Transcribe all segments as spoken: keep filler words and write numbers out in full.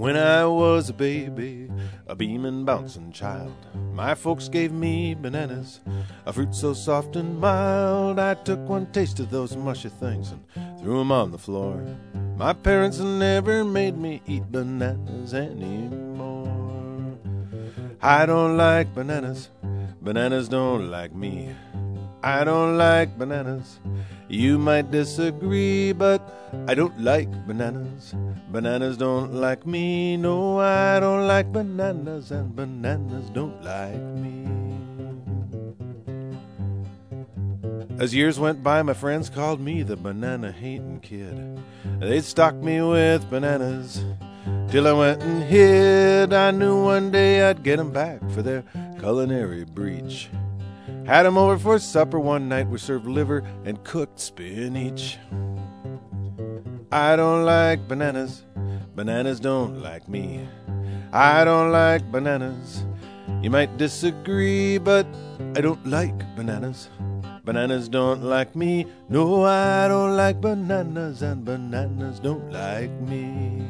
When I was a baby, a beamin' bouncing child, my folks gave me bananas, a fruit so soft and mild. I took one taste of those mushy things and threw 'em on the floor. My parents never made me eat bananas anymore. I don't like bananas, bananas don't like me. I don't like bananas. You might disagree, but I don't like bananas. Bananas don't like me. No, I don't like bananas, and bananas don't like me. As years went by, my friends called me the banana-hating kid. They'd stock me with bananas till I went and hid. I knew one day I'd get 'em back for their culinary breach. Had 'em over for supper one night. We served liver and cooked spinach. I don't like bananas. Bananas don't like me. I don't like bananas. You might disagree, but I don't like bananas. Bananas don't like me. No, I don't like bananas, and bananas don't like me.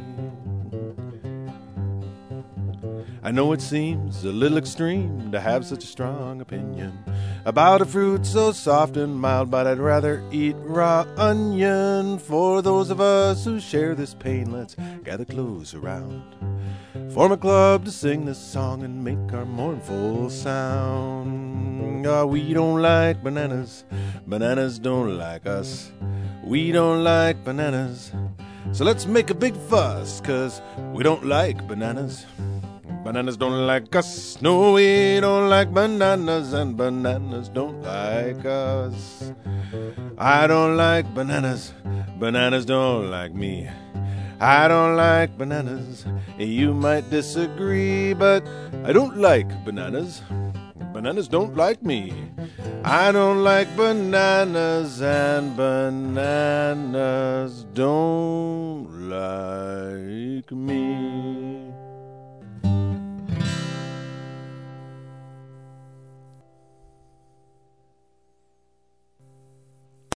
I know it seems a little extreme to have such a strong opinion about a fruit so soft and mild, but I'd rather eat raw onion. For those of us who share this pain, let's gather close around, form a club to sing this song and make our mournful sound. Oh, we don't like bananas, bananas don't like us. We don't like bananas, so let's make a big fuss, 'cause we don't like bananas. Bananas don't like us. No, we don't like bananas, and bananas don't like us. I don't like bananas. Bananas don't like me. I don't like bananas. You might disagree, but I don't like bananas. Bananas don't like me. I don't like bananas, and bananas don't like me.